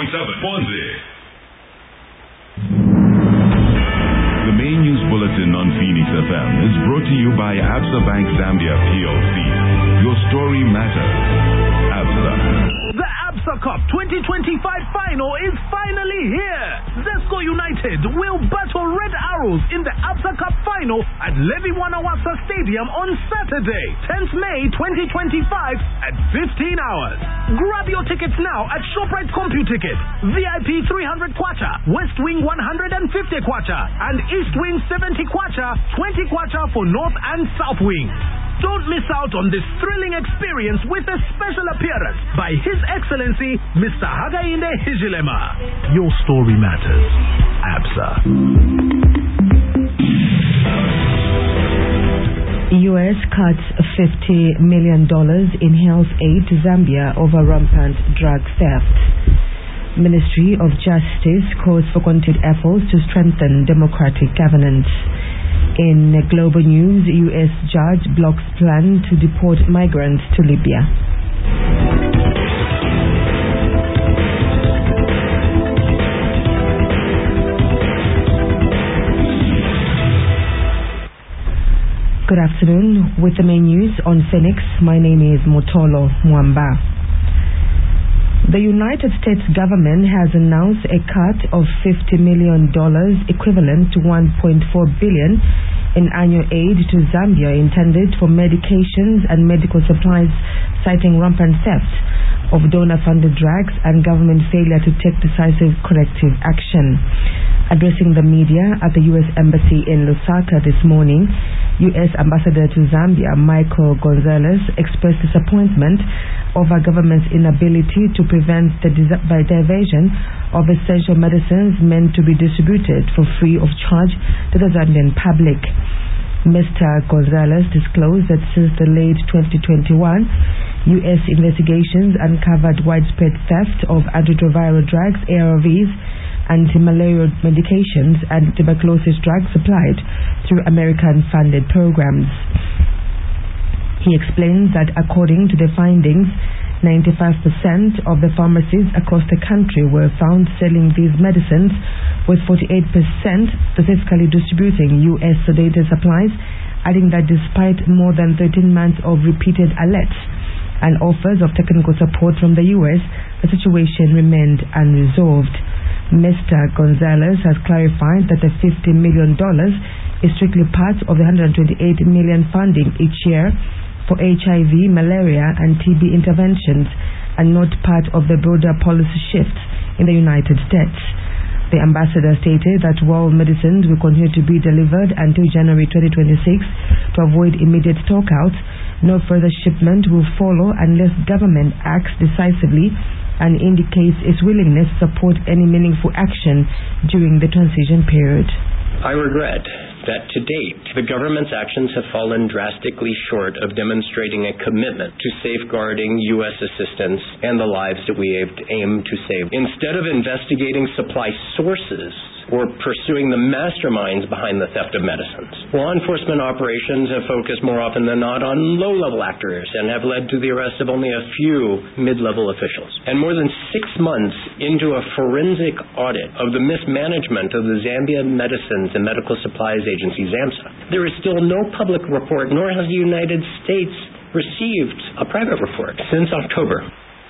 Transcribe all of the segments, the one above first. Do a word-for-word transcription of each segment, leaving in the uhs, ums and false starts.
point seven, Bonzi. The main news bulletin on Phoenix F M is brought to you by Absa Bank Zambia P L C. Your story matters. Absa. The Absa Cup twenty twenty-five final is finally here. Zesco United will battle Red Arrows in the Absa Cup final at Levi Wanawasa Stadium on Saturday, tenth May twenty twenty-five at fifteen hours. Grab your tickets now at ShopRite CompuTicket. V I P three hundred kwacha, West Wing one hundred fifty kwacha, and East Wing seventy kwacha, twenty kwacha for North and South Wing. Don't miss out on this thrilling experience with a special appearance by His Excellency Mister Hakainde Hichilema. Your story matters. Absa. U S cuts fifty million dollars in health aid to Zambia over rampant drug theft. Ministry of Justice calls for continued efforts to strengthen democratic governance. In global news, U S judge blocks plan to deport migrants to Libya. Good afternoon. With the main news on Phoenix, my name is Motolo Mwamba. The United States government has announced a cut of fifty million dollars, equivalent to one point four billion dollars, in annual aid to Zambia intended for medications and medical supplies, citing rampant theft of donor-funded drugs and government failure to take decisive corrective action. Addressing the media at the U S Embassy in Lusaka this morning, U S Ambassador to Zambia, Michael Gonzalez, expressed disappointment over government's inability to prevent the diversion of essential medicines meant to be distributed for free of charge to the Zambian public. Mister Gonzalez disclosed that since the late twenty twenty-one, U S investigations uncovered widespread theft of antiretroviral drugs, A R Vs, anti-malarial medications, and tuberculosis drugs supplied through American-funded programs. He explains that according to the findings, ninety-five percent of the pharmacies across the country were found selling these medicines, with forty-eight percent specifically distributing U S sedated supplies, adding that despite more than thirteen months of repeated alerts and offers of technical support from the U S, the situation remained unresolved. Mister Gonzalez has clarified that the fifty million dollars is strictly part of the one hundred twenty-eight million dollars funding each year for H I V, malaria, and T B interventions, and not part of the broader policy shifts in the United States. The ambassador stated that while medicines will continue to be delivered until January twenty twenty-six to avoid immediate stockouts, no further shipment will follow unless government acts decisively and indicates its willingness to support any meaningful action during the transition period. I regret that to date, the government's actions have fallen drastically short of demonstrating a commitment to safeguarding U S assistance and the lives that we aim to save. Instead of investigating supply sources or pursuing the masterminds behind the theft of medicines, law enforcement operations have focused more often than not on low-level actors and have led to the arrest of only a few mid-level officials. And more than six months into a forensic audit of the mismanagement of the Zambia Medicines and Medical Supplies Agency, ZAMHSA, there is still no public report, nor has the United States received a private report since October.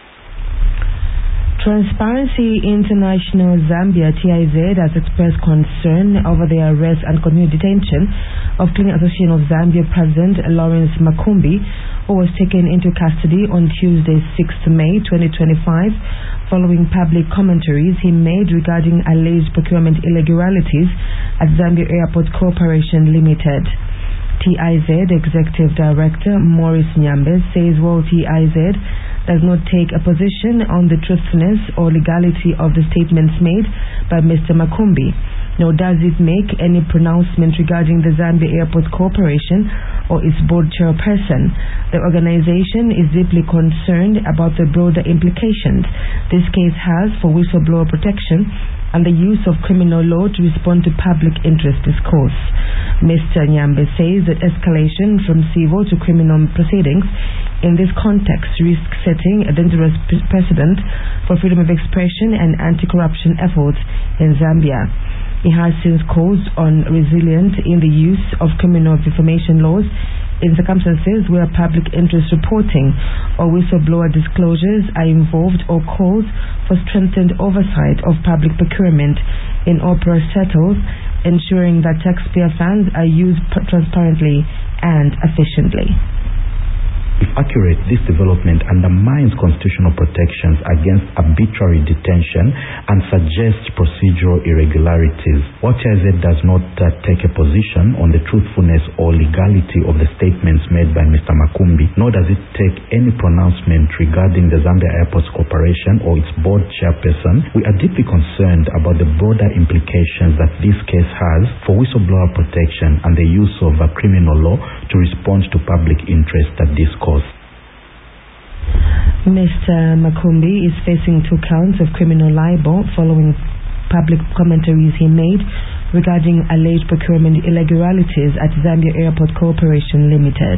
Transparency International Zambia T I Z has expressed concern over the arrest and continued detention of Cleaning Association of Zambia President Lawrence Makumbi, who was taken into custody on Tuesday, sixth May twenty twenty-five, following public commentaries he made regarding alleged procurement irregularities at Zambia Airport Corporation Limited. T I Z Executive Director Maurice Nyambe says while T I Z does not take a position on the truthfulness or legality of the statements made by Mister Makumbi, nor does it make any pronouncement regarding the Zambia Airports Corporation or its board chairperson. The organization is deeply concerned about the broader implications this case has for whistleblower protection and the use of criminal law to respond to public interest discourse. Mister Nyambe says that escalation from civil to criminal proceedings in this context risks setting a dangerous precedent for freedom of expression and anti-corruption efforts in Zambia. He has since called on resilience in the use of criminal defamation laws in circumstances where public interest reporting or whistleblower disclosures are involved, or calls for strengthened oversight of public procurement in opera settles, ensuring that taxpayer funds are used transparently and efficiently. If accurate, this development undermines constitutional protections against arbitrary detention and suggests procedural irregularities. O T I Z does not uh, take a position on the truthfulness or legality of the statements made by Mister Makumbi, nor does it take any pronouncement regarding the Zambia Airports Corporation or its board chairperson. We are deeply concerned about the broader implications that this case has for whistleblower protection and the use of uh, criminal law to respond to public interest at this cause. Mister Makumbi is facing two counts of criminal libel following public commentaries he made regarding alleged procurement irregularities at Zambia Airport Corporation Limited.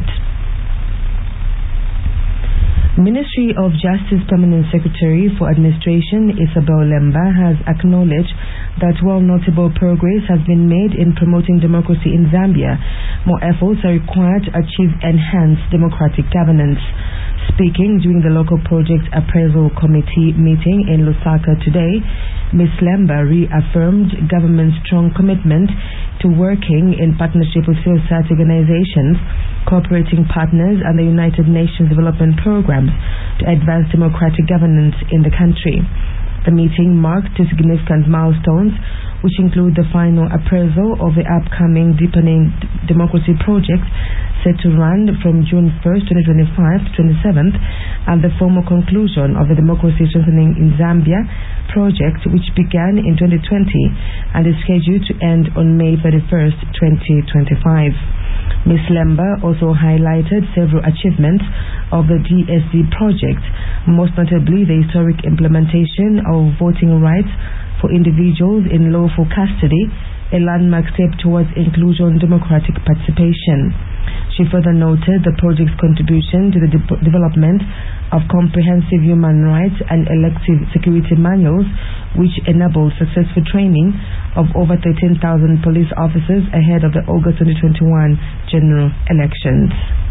Ministry of Justice Permanent Secretary for Administration Isabel Lemba has acknowledged that while notable progress has been made in promoting democracy in Zambia, more efforts are required to achieve enhanced democratic governance. Speaking during the local project appraisal committee meeting in Lusaka today, Miz Lemba reaffirmed government's strong commitment to working in partnership with civil society organizations, cooperating partners and the United Nations Development Programs to advance democratic governance in the country. The meeting marked two significant milestones, which include the final appraisal of the upcoming Deepening Democracy project set to run from June first, twenty twenty-five to twenty-seventh, and the formal conclusion of the Democracy Strengthening in Zambia project, which began in twenty twenty and is scheduled to end on May thirty-first, twenty twenty-five. Miz Lemba also highlighted several achievements of the D S D project, most notably the historic implementation of voting rights for individuals in lawful custody, a landmark step towards inclusion and democratic participation. She further noted the project's contribution to the de- development of comprehensive human rights and elective security manuals, which enabled successful training of over thirteen thousand police officers ahead of the August twenty twenty-one general elections.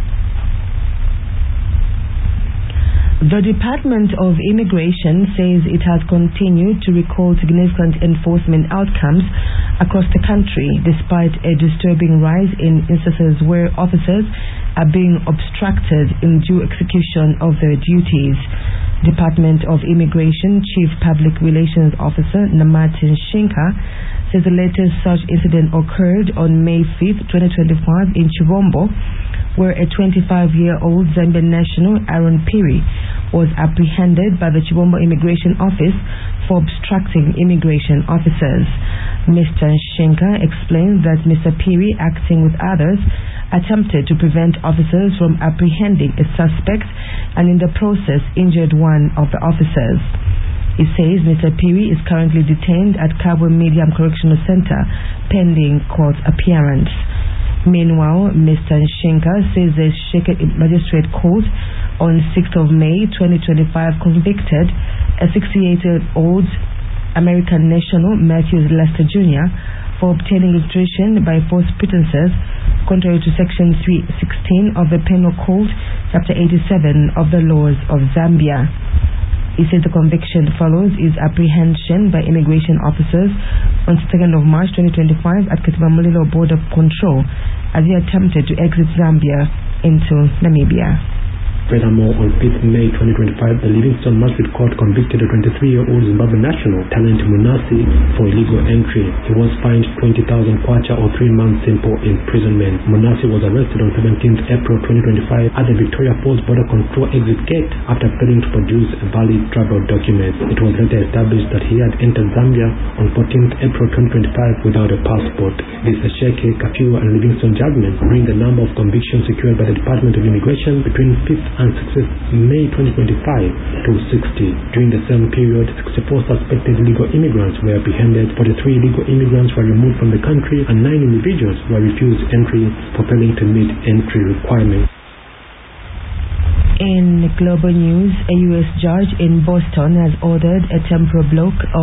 The Department of Immigration says it has continued to record significant enforcement outcomes across the country, despite a disturbing rise in instances where officers are being obstructed in due execution of their duties. Department of Immigration Chief Public Relations Officer Namatin Shinka says the latest such incident occurred on May fifth, twenty twenty-five in Chivombo, where a twenty-five-year-old Zambian national, Aaron Piri, was apprehended by the Chivombo Immigration Office for obstructing immigration officers. Mister Shinka explained that Mister Piri, acting with others, attempted to prevent officers from apprehending a suspect and in the process injured one of the officers. He says Mister Piri is currently detained at Kabwe Medium Correctional Center pending court appearance. Meanwhile, Mister Shinka says the Sheke Magistrate Court on sixth of May twenty twenty-five convicted a sixty-eight-year-old American national, Matthew Lester Junior, for obtaining registration by false pretenses, contrary to Section three sixteen of the Penal Code, Chapter eighty-seven of the laws of Zambia. He says the conviction follows his apprehension by immigration officers on second of March twenty twenty-five at Katimamulilo Border Control as he attempted to exit Zambia into Namibia. Furthermore, on fifth of May twenty twenty-five, the Livingstone Magistrate Court convicted a twenty-three-year-old Zimbabwe national, Talent Munasi, for illegal entry. He was fined twenty thousand kwacha or three months simple imprisonment. Munasi was arrested on seventeenth of April twenty twenty-five at the Victoria Falls Border Control exit gate after failing to produce a valid travel document. It was later established that he had entered Zambia on fourteenth of April twenty twenty-five without a passport. This Esheke, Kafue and Livingstone judgments bring the number of convictions secured by the Department of Immigration between fifth and sixth of May twenty twenty-five to sixty. During the same period, sixty-four suspected illegal immigrants were apprehended, forty-three illegal immigrants were removed from the country, and nine individuals were refused entry for failing to meet entry requirements. In global news, a U S judge in Boston has ordered a temporary block of